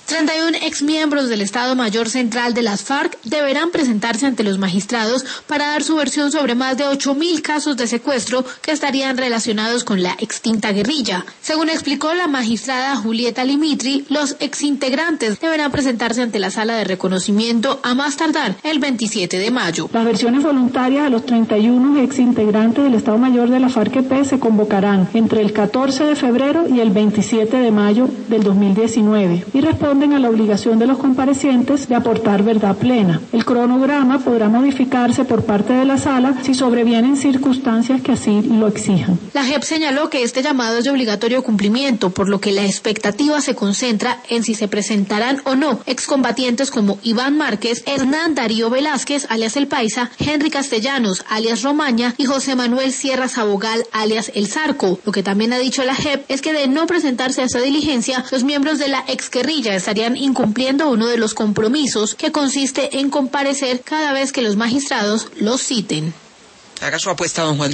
31 exmiembros del Estado Mayor Central de las FARC deberán presentarse ante los magistrados para dar su versión sobre más de 8.000 casos de secuestro que estarían relacionados con la extinta guerrilla. Según explicó la magistrada Julieta Limitri, los exintegrantes deberán presentarse ante la sala de reconocimiento a más tardar el 27 de mayo. Las versiones voluntarias de los 31 exintegrantes del Estado Mayor de la FARC-EP se convocarán entre el 14 de febrero y el 27 de mayo del 2019 y responden a la obligación de los comparecientes de aportar verdad plena. El cronograma podrá modificarse por parte de la sala si sobrevienen circunstancias que así lo exijan. La JEP señaló que este llamado es de obligatorio cumplimiento, por lo que la expectativa se concentra en si se presentarán o no excombatientes como Iván Márquez, Hernán Darío Velázquez, alias El Paisa, Henry Castellanos, alias Romaña, y José Manuel Sierra Sabogal, alias El Zarco. Lo que también ha dicho la JEP es que de no presentarse a esta diligencia, los miembros de la exguerrilla estarían incumpliendo uno de los compromisos, que consiste en comparecer cada vez que los magistrados los citen. Haga su apuesta, don Juan.